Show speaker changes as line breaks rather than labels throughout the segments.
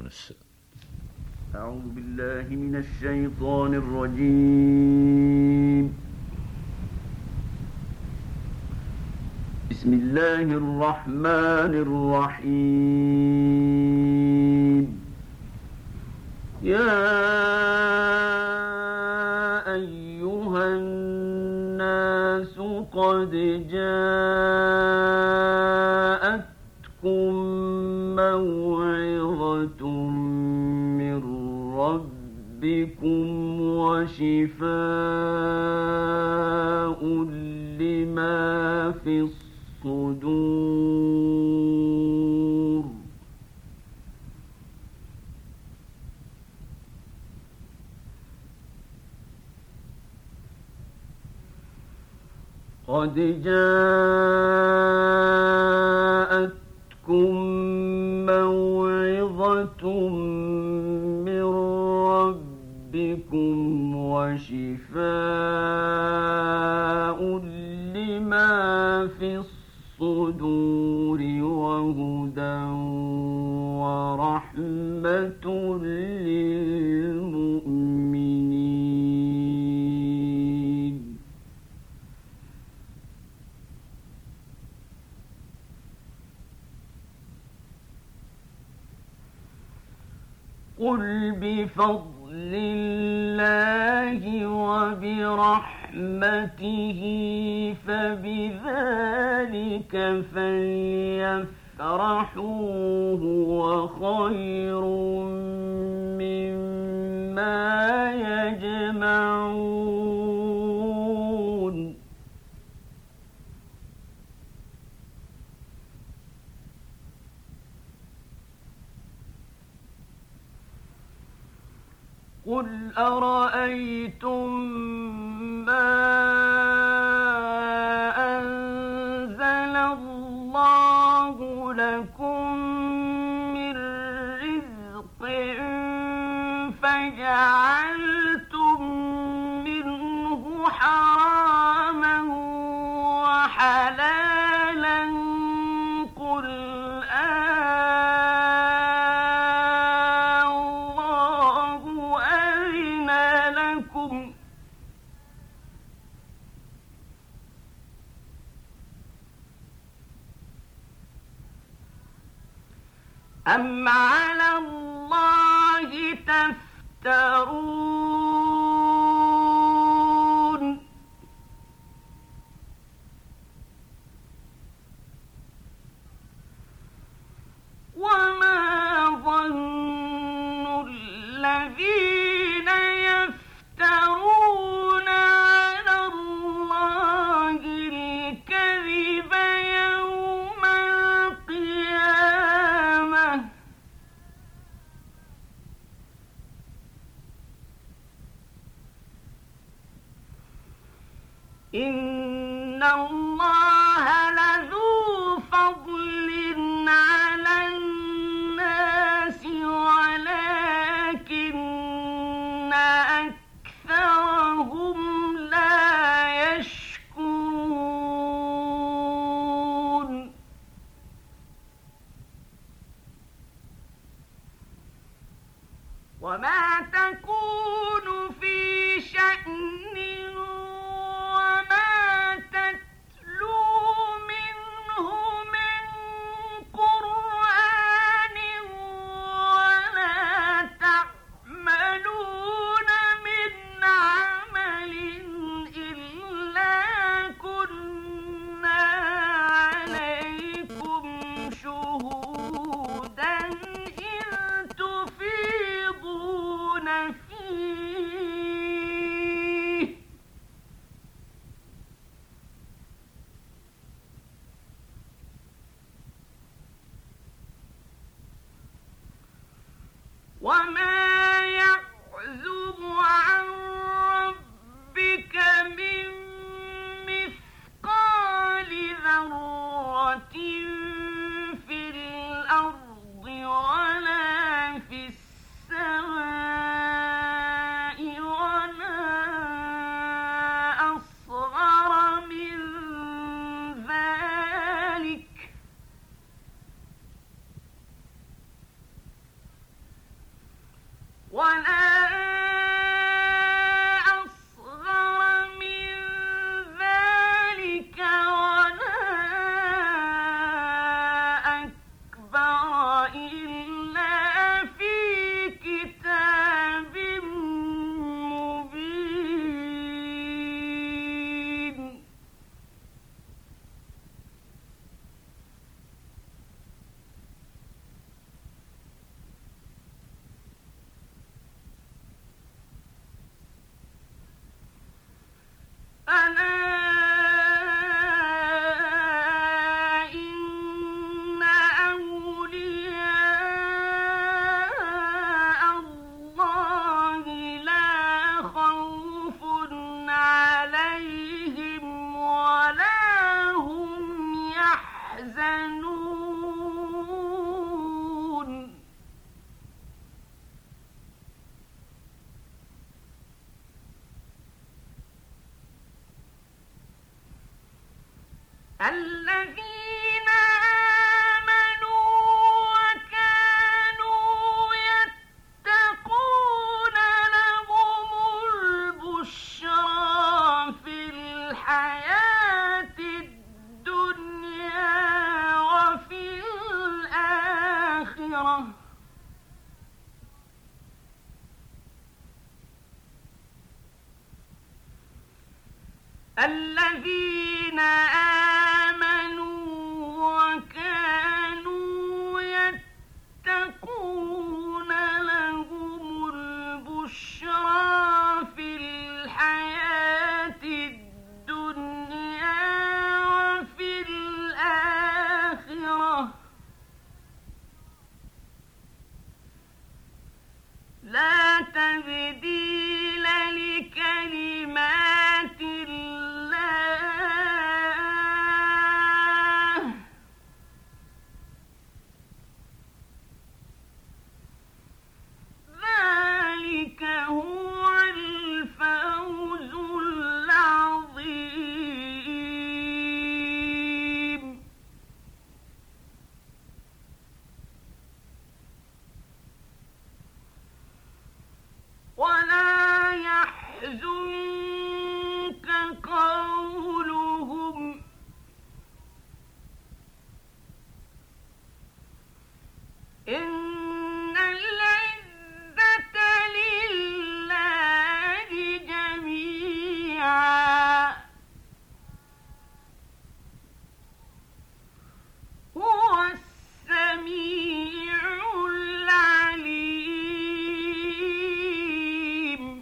الشمس.
أعوذ بالله من الشيطان الرجيم. بسم الله الرحمن الرحيم. يا أيها الناس قد جاءتكم موعظة من ربكم وشفاء لما في الصدور. قد جاءتكم موعظة من ربكم وشفاء لما في الصدور وهدى ورحمة للمؤمنين. قل بفضل الله وبرحمته فبذلك فليفرحوا هو خير مما يجمعون. قل أرأيتم ما أنزل الله لكم من رزق فجعلتم منه حراما وحلالا قل أم على الله تفترون. وما ظن الذين يفترون على الله الكذب يوم القيامة إن الله لذو فضل على الناس ولكن أكثرهم لا يشكرون. وما تكون في شأن وما تتلو منه من قرآن ولا تعملون من عمل إلا كنا عليكم شهودا إذ تفيضون فيه. وما يعزب عن ربك من مثقال ذرة في الأرض ولا في السماء ولا أصغر من ذلك الذين آمنوا وكانوا يتقون لهم البشرى في الحياة الدنيا وفي الآخرة الذين آمنوا وكانوا يتقون لهم البشرى في الحياة الدنيا وفي الآخرة لا تبديل لكلمات ذلك هو الفوز العظيم ولا يحزنك قولهم إن العزة لله جميعا هو السميع العليم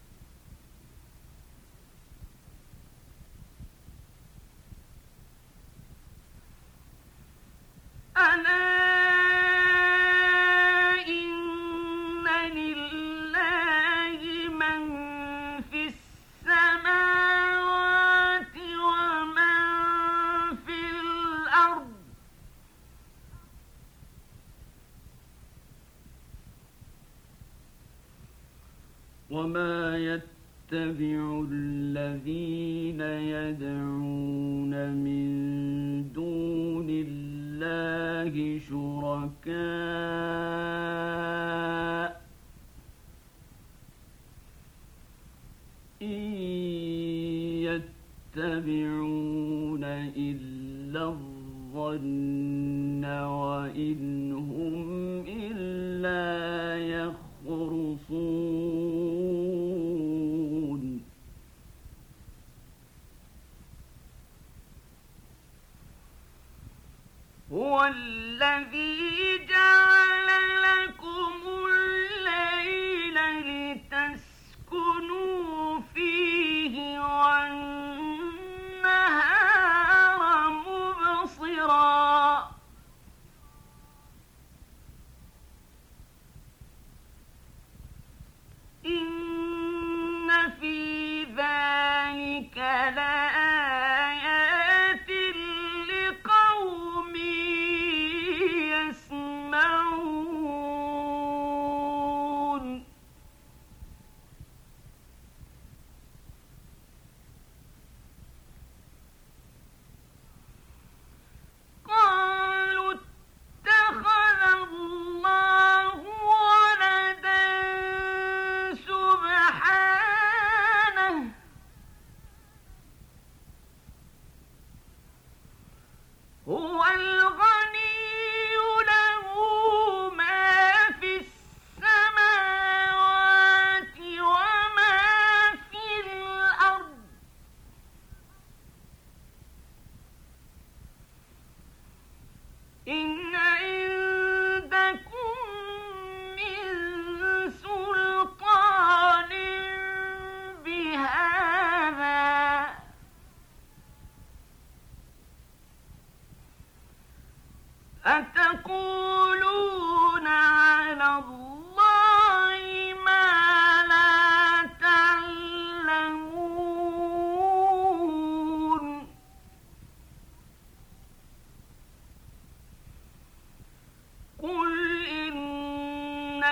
ألا إن لله من في السماوات ومن في الأرض وما يتبع الذين يدعون من دون الله شركاء إن يتبعون إلا الظن وإن هم إلا يخرصون هو الذي جعل لكم الليل لتسكنوا فيه والنهار مبصرا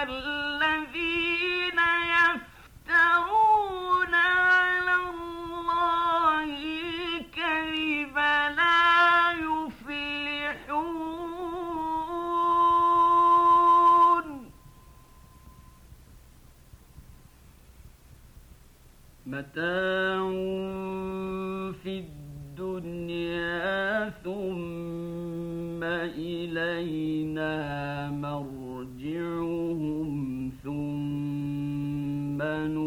الذين يفترون على الله الكذب لا يفلحون متاع في الدنيا ثم إلينا مرجعهم ثم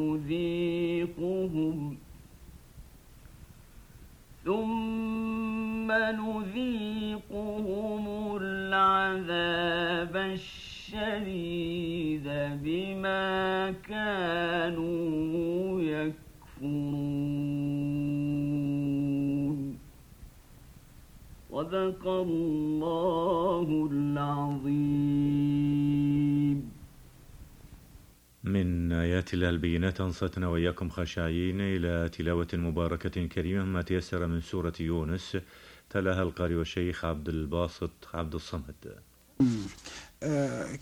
نذيقهم العذاب الشديد بما كانوا يكفرون صدق الله العظيم.
من آيات الله البينات أنصتنا وإياكم خشعين إلى تلاوة مباركة كريمة ما تيسر من سورة يونس، تلاها القارئ والشيخ عبد الباسط عبد الصمد.